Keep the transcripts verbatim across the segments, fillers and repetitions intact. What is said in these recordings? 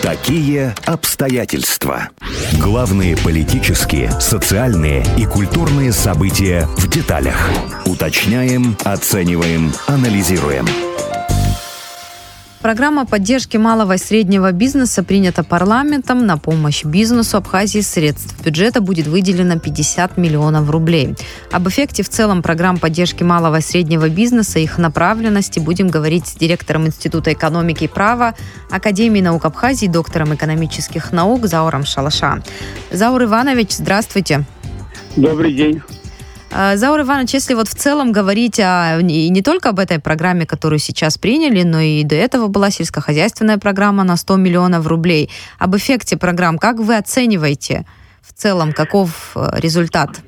Какие обстоятельства? Главные политические, социальные и культурные события в деталях. Уточняем, оцениваем, анализируем. Программа поддержки малого и среднего бизнеса принята парламентом. На помощь бизнесу Абхазии средств бюджета будет выделено пятьдесят миллионов рублей. Об эффекте в целом программ поддержки малого и среднего бизнеса и их направленности будем говорить с директором Института экономики и права Академии наук Абхазии, доктором экономических наук Зауром Шалаша. Заур Иванович, здравствуйте. Добрый день. Заур Иванович, если вот в целом говорить о, и не только об этой программе, которую сейчас приняли, но и до этого была сельскохозяйственная программа на сто миллионов рублей. Об эффекте программ, как вы оцениваете в целом, каков результат?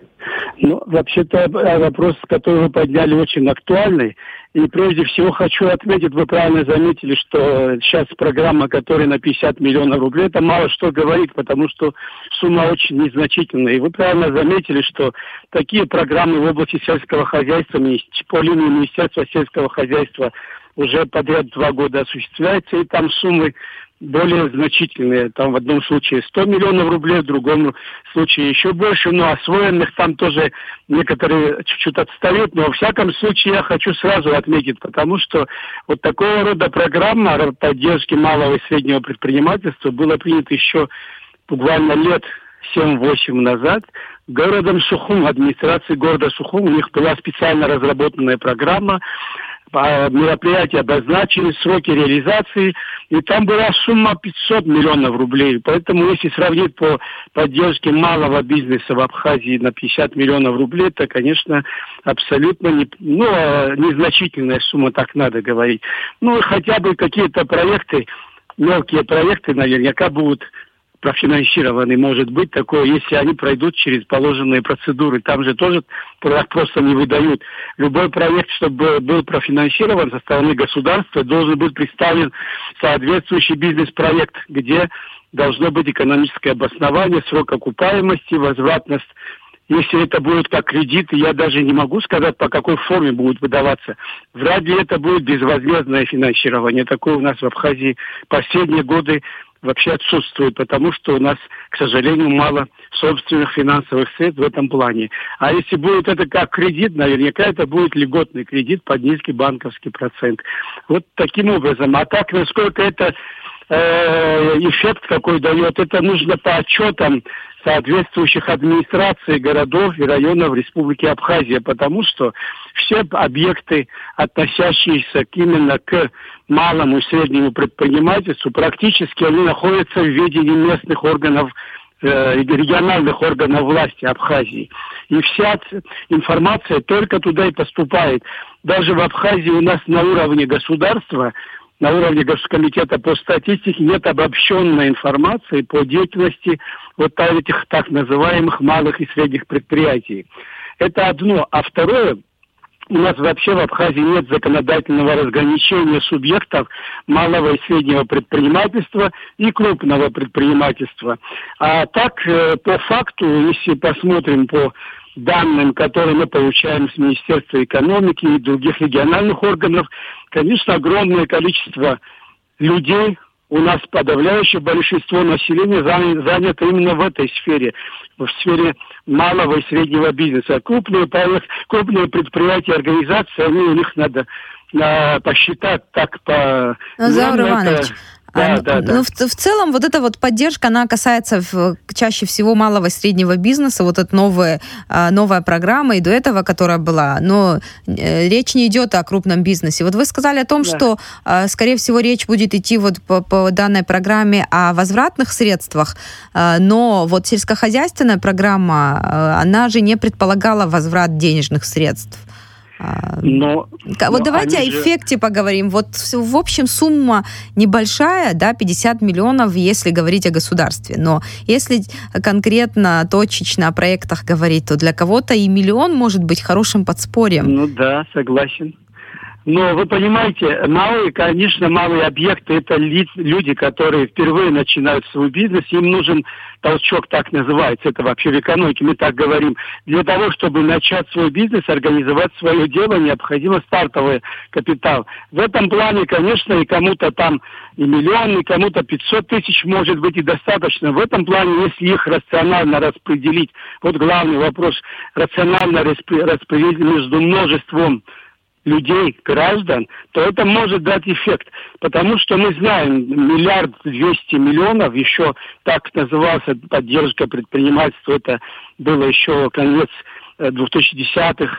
Ну, вообще-то вопрос, который вы подняли, очень актуальный. И прежде всего хочу отметить, вы правильно заметили, что сейчас программа, которая на пятьдесят миллионов рублей, это мало что говорит, потому что сумма очень незначительная. И вы правильно заметили, что такие программы в области сельского хозяйства по линии Министерства сельского хозяйства уже подряд два года осуществляются, и там суммы более значительные. Там в одном случае сто миллионов рублей, в другом случае еще больше. Но освоенных там тоже некоторые чуть-чуть отстают. Но во всяком случае я хочу сразу отметить, потому что вот такого рода программа поддержки малого и среднего предпринимательства была принята еще буквально лет семь-восемь назад. Городом Сухум, администрацией города Сухум, у них была специально разработанная программа. Мероприятия обозначили, сроки реализации, и там была сумма пятьсот миллионов рублей. Поэтому, если сравнить по поддержке малого бизнеса в Абхазии на пятьдесят миллионов рублей, то, конечно, абсолютно не, ну, незначительная сумма, так надо говорить. Ну, хотя бы какие-то проекты, мелкие проекты наверняка будут профинансированы, может быть, такое, если они пройдут через положенные процедуры. Там же тоже просто не выдают. Любой проект, чтобы был профинансирован со стороны государства, должен быть представлен соответствующий бизнес-проект, где должно быть экономическое обоснование, срок окупаемости, возвратность. Если это будет как кредит, я даже не могу сказать, по какой форме будет выдаваться. Вряд ли это будет безвозмездное финансирование. Такое у нас в Абхазии последние годы вообще отсутствует, потому что у нас, к сожалению, мало собственных финансовых средств в этом плане. А если будет это как кредит, наверняка это будет льготный кредит под низкий банковский процент. Вот таким образом. А так, насколько это э, эффект какой дает, это нужно по отчетам соответствующих администраций городов и районов Республики Абхазия, потому что все объекты, относящиеся именно к малому и среднему предпринимательству, практически они находятся в ведении местных органов, э, региональных органов власти Абхазии. И вся информация только туда и поступает. Даже в Абхазии у нас на уровне государства, на уровне Госкомитета по статистике нет обобщенной информации по деятельности вот этих так называемых малых и средних предприятий. Это одно. А второе, у нас вообще в Абхазии нет законодательного разграничения субъектов малого и среднего предпринимательства и крупного предпринимательства. А так, по факту, если посмотрим по данным, которые мы получаем с Министерства экономики и других региональных органов, конечно, огромное количество людей, у нас подавляющее большинство населения занято именно в этой сфере, в сфере малого и среднего бизнеса. Крупные, крупные предприятия, организации, они, у них надо а, посчитать так по... Заур Иванович, Да, а, да, да. Ну, в, в целом, вот эта вот поддержка, она касается в, чаще всего малого и среднего бизнеса, вот эта новая, новая программа, и до этого, которая была, но э, речь не идет о крупном бизнесе. Вот вы сказали о том, да. что, э, скорее всего, речь будет идти вот по, по данной программе о возвратных средствах, э, но вот сельскохозяйственная программа, э, она же не предполагала возврат денежных средств. Но, вот но давайте о эффекте же... поговорим. Вот в общем сумма небольшая, да, пятьдесят миллионов, если говорить о государстве. Но если конкретно, точечно о проектах говорить, то для кого-то и миллион может быть хорошим подспорьем. Ну да, согласен. Но вы понимаете, малые, конечно, малые объекты – это ли, люди, которые впервые начинают свой бизнес, им нужен толчок, так называется, это вообще в экономике, мы так говорим. Для того, чтобы начать свой бизнес, организовать свое дело, необходимо стартовый капитал. В этом плане, конечно, и кому-то там и миллион, и кому-то пятьсот тысяч может быть и достаточно. В этом плане, если их рационально распределить, вот главный вопрос, рационально распределить между множеством людей, граждан, то это может дать эффект. Потому что мы знаем, миллиард двести миллионов, еще так назывался поддержка предпринимательства, это было еще конец двухтысячных,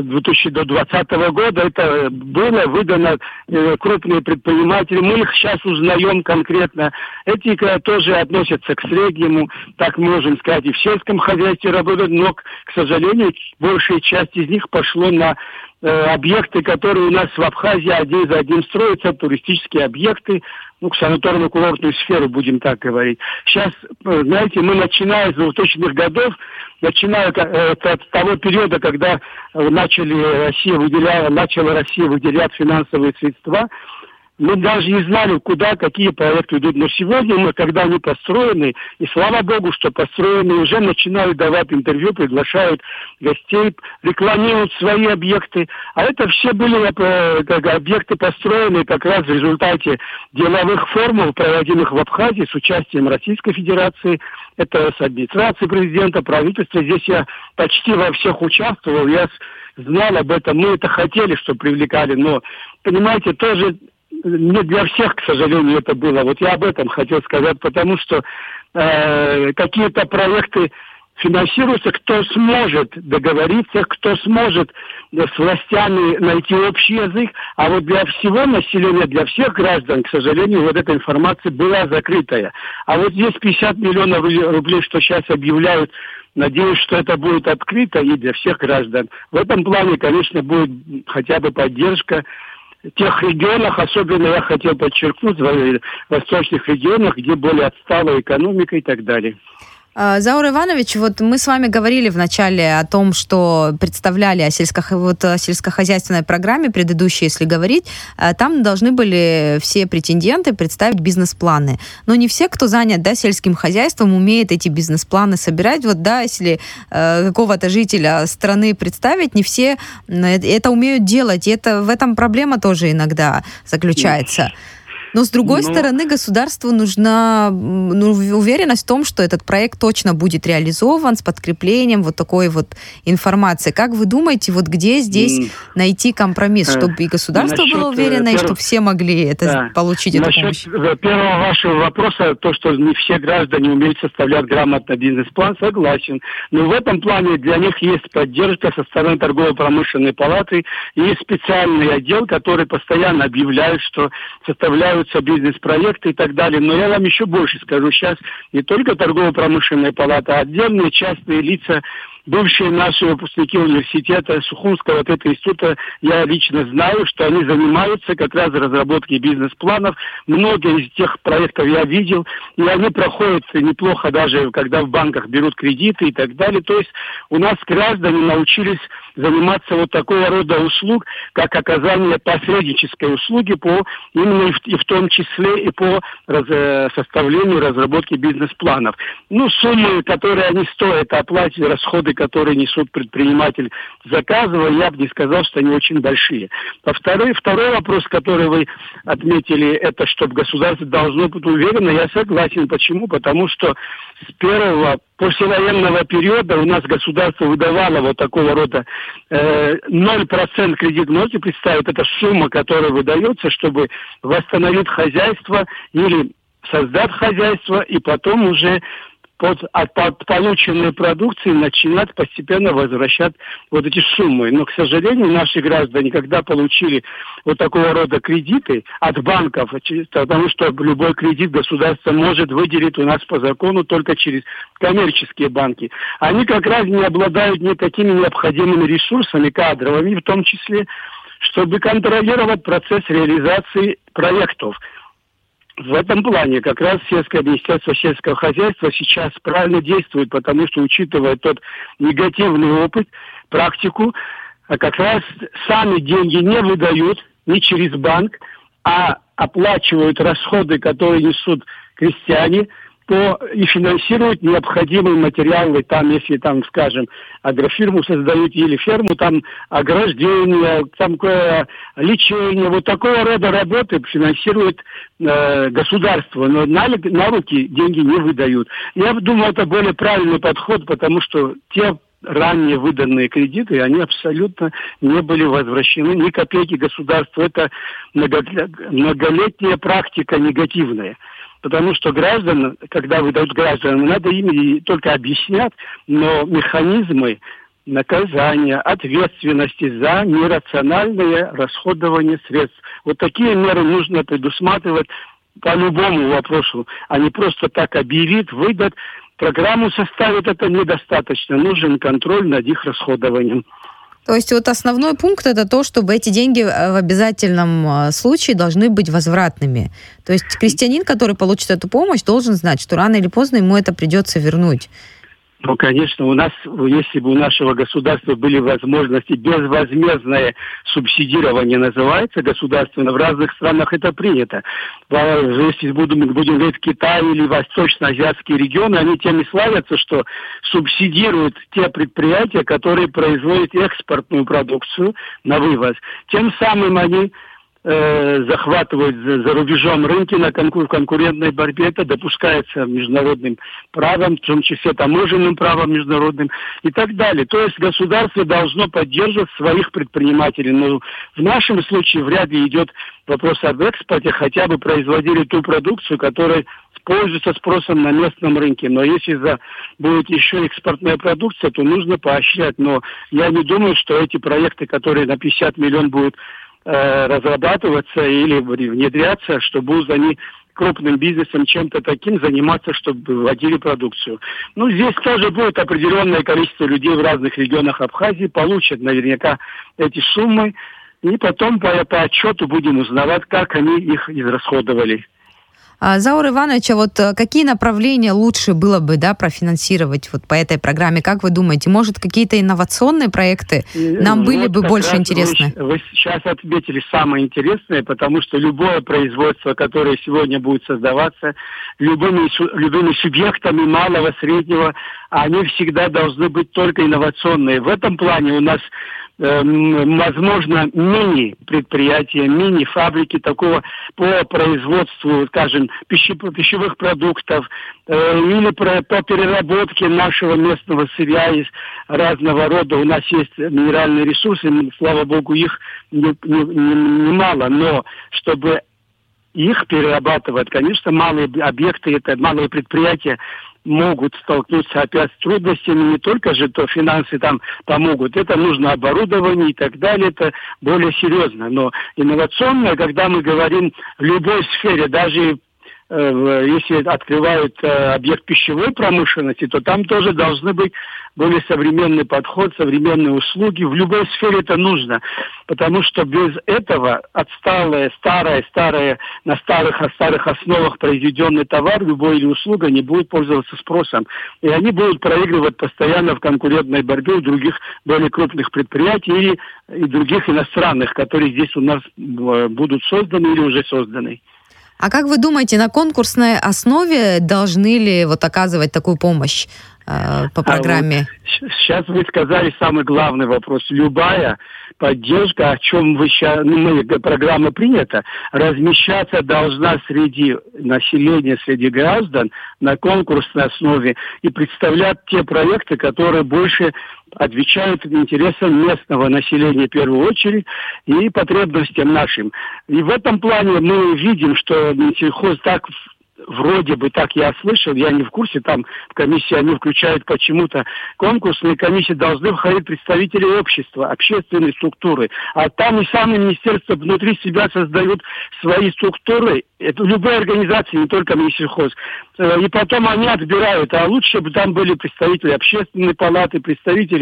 двадцатого года, это было выдано э, крупные предприниматели, мы их сейчас узнаем конкретно. Эти тоже относятся к среднему, так можем сказать, и в сельском хозяйстве работают, но, к сожалению, большая часть из них пошло на э, объекты, которые у нас в Абхазии один за одним строятся, туристические объекты, ну, к санаторно-курортную сферу, будем так говорить. Сейчас, знаете, мы начиная с двухтысячных годов, начиная от того периода, когда начали Россия выделяла, начала Россия выделять финансовые средства, мы даже не знали, куда, какие проекты идут. Но сегодня мы, когда они построены, и слава богу, что построены, уже начинают давать интервью, приглашают гостей, рекламируют свои объекты. А это все были как объекты построены как раз в результате деловых формул, проводимых в Абхазии с участием Российской Федерации. Это с администрацией президента, правительства. Здесь я почти во всех участвовал, я знал об этом. Мы это хотели, чтобы привлекали, но, понимаете, тоже не для всех, к сожалению, это было. Вот я об этом хотел сказать, потому что э, какие-то проекты финансируются, кто сможет договориться, кто сможет с властями найти общий язык, а вот для всего населения, для всех граждан, к сожалению, вот эта информация была закрытая. А вот здесь пятьдесят миллионов рублей, что сейчас объявляют, надеюсь, что это будет открыто и для всех граждан. В этом плане, конечно, будет хотя бы поддержка. В тех регионах, особенно я хотел подчеркнуть, в восточных регионах, где более отсталая экономика и так далее. Заур Иванович, вот мы с вами говорили в начале о том, что представляли о, сельско, вот, о сельскохозяйственной программе предыдущей, если говорить, там должны были все претенденты представить бизнес-планы. Но не все, кто занят, да, сельским хозяйством, умеет эти бизнес-планы собирать. Вот, да, если э, какого-то жителя страны представить, не все это умеют делать. И это, в этом проблема тоже иногда заключается. Но, с другой Но... стороны, государству нужна ну, уверенность в том, что этот проект точно будет реализован с подкреплением вот такой вот информации. Как вы думаете, вот где здесь mm. найти компромисс, чтобы и государство Насчет, было уверено, перв... и чтобы все могли это да. получить, эту Насчет помощь? Первого вашего вопроса, то, что не все граждане умеют составлять грамотно бизнес-план, согласен. Но в этом плане для них есть поддержка со стороны торгово-промышленной палаты, и есть специальный отдел, который постоянно объявляет, что составляют бизнес-проекты и так далее. Но я вам еще больше скажу. Сейчас не только торгово-промышленная палата, а отдельные частные лица, бывшие наши выпускники университета Сухумского, вот этого института, я лично знаю, что они занимаются как раз разработкой бизнес-планов. Многие из тех проектов я видел, и они проходят неплохо даже, когда в банках берут кредиты и так далее. То есть у нас граждане научились заниматься вот такого рода услуг, как оказание посреднической услуги по именно и в, и в том числе и по раз, составлению, разработке бизнес-планов. Ну, суммы, которые они стоят, оплатить расходы, которые несут предприниматель, заказывая, я бы не сказал, что они очень большие. А второй, второй вопрос, который вы отметили, это чтобы государство должно быть уверено, я согласен. Почему? Потому что с первого послевоенного периода у нас государство выдавало вот такого рода э, ноль процентов кредит. Можете представить, это сумма, которая выдается, чтобы восстановить хозяйство или создать хозяйство, и потом уже под, от, от полученной продукции начинать постепенно возвращать вот эти суммы. Но, к сожалению, наши граждане, когда получили вот такого рода кредиты от банков, потому что любой кредит государство может выделить у нас по закону только через коммерческие банки, они как раз не обладают никакими необходимыми ресурсами кадровыми, в том числе, чтобы контролировать процесс реализации проектов. В этом плане как раз сельское министерство сельского хозяйства сейчас правильно действует, потому что, учитывая тот негативный опыт, практику, как раз сами деньги не выдают не через банк, а оплачивают расходы, которые несут крестьяне, то и финансируют необходимые материалы, там, если, там, скажем, агрофирму создают или ферму, там, ограждение, там, лечение, вот такого рода работы финансирует э, государство, но на, на руки деньги не выдают. Я думаю, это более правильный подход, потому что те ранее выданные кредиты, они абсолютно не были возвращены ни копейки государству. Это многолетняя практика негативная. Потому что граждан, когда выдают гражданам, надо им только объяснять, но механизмы наказания, ответственности за нерациональное расходование средств. Вот такие меры нужно предусматривать по любому вопросу, а не просто так объявит, выдать. Программу составить это недостаточно. Нужен контроль над их расходованием. То есть вот основной пункт это то, чтобы эти деньги в обязательном случае должны быть возвратными. То есть крестьянин, который получит эту помощь, должен знать, что рано или поздно ему это придется вернуть. Ну, конечно, у нас, если бы у нашего государства были возможности, безвозмездное субсидирование называется государственно, в разных странах это принято. Если будем, будем говорить Китай или восточно-азиатские регионы, они тем и славятся, что субсидируют те предприятия, которые производят экспортную продукцию на вывоз. Тем самым они захватывают за, за рубежом рынки на конкур, конкурентной борьбе. Это допускается международным правом, в том числе таможенным правом международным и так далее. То есть государство должно поддерживать своих предпринимателей. Но в нашем случае вряд ли идет вопрос об экспорте, хотя бы производили ту продукцию, которая пользуется спросом на местном рынке. Но если за, будет еще экспортная продукция, то нужно поощрять. Но я не думаю, что эти проекты, которые на пятьдесят миллионов будут разрабатываться или внедряться, что будут они крупным бизнесом чем-то таким заниматься, чтобы вводили продукцию. Ну, здесь тоже будет определенное количество людей в разных регионах Абхазии, получат наверняка эти суммы, и потом по, по отчету будем узнавать, как они их израсходовали. Заур Иванович, а вот какие направления лучше было бы, да, профинансировать вот по этой программе? Как вы думаете, может, какие-то инновационные проекты нам вот были бы больше интересны? Вы, вы сейчас отметили самое интересное, потому что любое производство, которое сегодня будет создаваться, любыми, любыми субъектами малого, среднего, они всегда должны быть только инновационные. В этом плане у нас возможно, мини-предприятия, мини-фабрики такого по производству, скажем, пищевых продуктов э, или по, по переработке нашего местного сырья из разного рода. У нас есть минеральные ресурсы, слава богу, их немало, не, не, не но чтобы их перерабатывать, конечно, малые объекты, это малые предприятия, могут столкнуться опять с трудностями, не только же то финансы там помогут, это нужно оборудование и так далее, это более серьезно. Но инновационное, когда мы говорим в любой сфере, даже э, если открывают э, объект пищевой промышленности, то там тоже должны быть более современный подход, современные услуги. В любой сфере это нужно, потому что без этого отсталое, старое, старое, на старых, старых основах произведенный товар, любой или услуга не будет пользоваться спросом. И они будут проигрывать постоянно в конкурентной борьбе у других более крупных предприятий или и других иностранных, которые здесь у нас будут созданы или уже созданы. А как вы думаете, на конкурсной основе должны ли вот оказывать такую помощь э, по программе? А вот сейчас вы сказали самый главный вопрос. Любая поддержка, о чем вы сейчас, ну, мы, программа принята, размещаться должна среди населения, среди граждан на конкурсной основе и представлять те проекты, которые больше отвечают интересам местного населения в первую очередь и потребностям нашим. И в этом плане мы видим, что Минсельхоз так вроде бы, так я слышал, я не в курсе, там в комиссии они включают почему-то конкурсные комиссии, должны входить представители общества, общественной структуры. А там и сами министерства внутри себя создают свои структуры, это любые организации, не только Минсельхоз. И потом они отбирают, а лучше бы там были представители общественной палаты, представители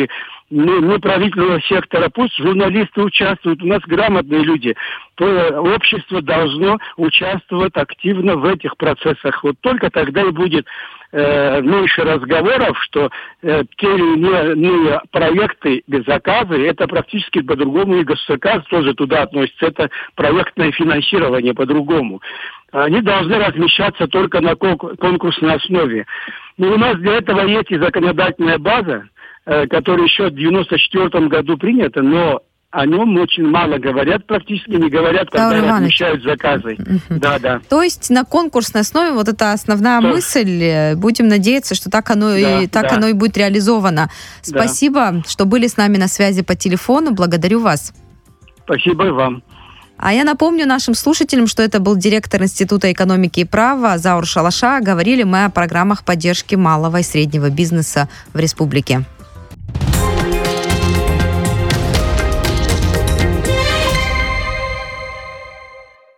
неправительственного сектора, пусть журналисты участвуют, у нас грамотные люди, то общество должно участвовать активно в этих процессах. Вот только тогда и будет э, меньше разговоров, что э, те или иные проекты без заказа, это практически по-другому, и госзаказ тоже туда относится, это проектное финансирование по-другому. Они должны размещаться только на конкурсной основе. Но у нас для этого есть и законодательная база, которая еще в девяносто четвёртом году принята, но о нем очень мало говорят, практически не говорят, когда Иванович. размещают заказы. Угу. Да, да. То есть на конкурсной основе вот это основная То... мысль. Будем надеяться, что так оно, да, и, так да. оно и будет реализовано. Спасибо, да. что были с нами на связи по телефону. Благодарю вас. Спасибо и вам. А я напомню нашим слушателям, что это был директор Института экономики и права Заур Шалаша. Говорили мы о программах поддержки малого и среднего бизнеса в республике.